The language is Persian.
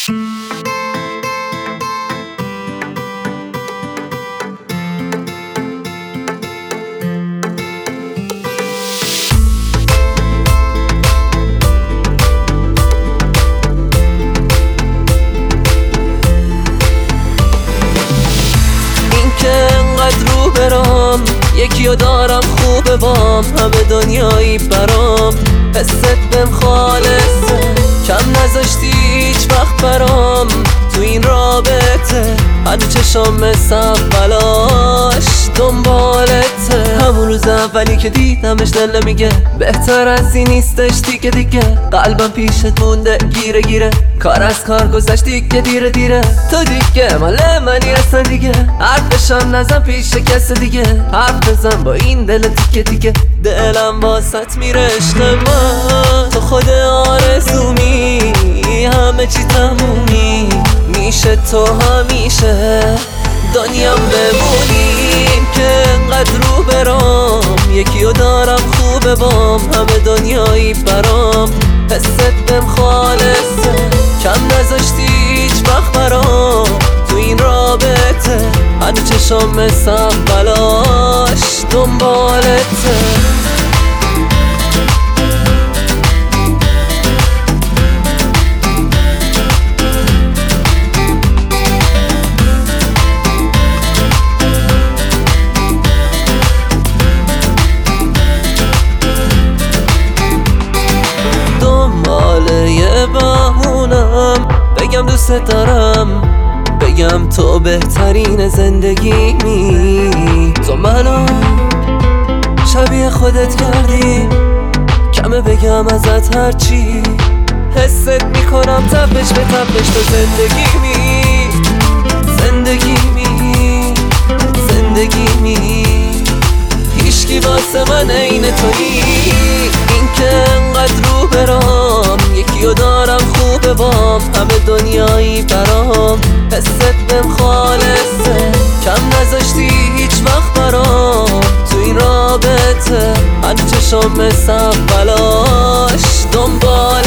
یکیو دارم خوبه بام، همه دنیایی برام، حست بهم خالصه، کم نذاشتی هیچ وقت برام تو این رابطه، هنو چشام مثل اولاش دنبالته. همون روز اولی که دیدمش دل میگه بهتر از این نیستش دیگه قلبم پیشت مونده گیره گیره، کار از کار گذشت دیگه دیره تو دیگه مال منی اصلا دیگه، حرفشم نزن پیش کس دیگه، حرف بزن با این دل دیگه دلم واسط میره عشق من، تو خود آرزومی، همه چی تمومی میشه، تو همیشه دنیام بمونیم که انقدر رو برام، یکیو دارم خوبه بام، همه دنیایی برام، حست بهم خالصه، کم نذاشتی هیچ وقت برام تو این رابطه، هنو چشام مثل اولاش دنبالته. بگم دوست دارم، بگم تو بهترین زندگیمی، تو منو شبیه خودت کردی، کمه بگم ازت هرچی حست میکنم تپش به تپش، تو زندگیمی هیچکی واسه من عین تویی، این که انقدر رو برام، یکیو دارم خوبه بام، همه دنیایی برام، حست بهم خالصه، کم نذاشتی هیچ وقت برام تو این رابطه، هنو چشام مثل اولاش دنبال